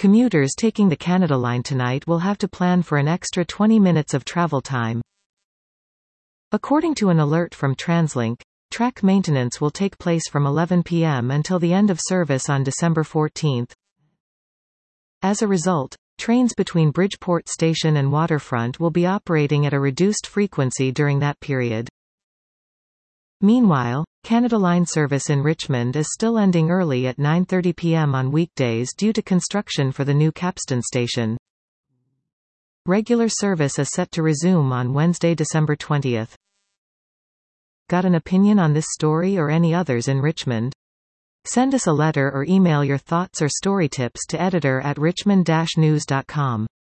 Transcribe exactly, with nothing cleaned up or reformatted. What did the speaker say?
Commuters taking the Canada Line tonight will have to plan for an extra twenty minutes of travel time. According to an alert from TransLink, track maintenance will take place from eleven p m until the end of service on December fourteenth. As a result, trains between Bridgeport Station and Waterfront will be operating at a reduced frequency during that period. Meanwhile, Canada Line service in Richmond is still ending early at nine thirty p m on weekdays due to construction for the new Capstan station. Regular service is set to resume on Wednesday, December twentieth. Got an opinion on this story or any others in Richmond? Send us a letter or email your thoughts or story tips to editor at richmond dash news dot com.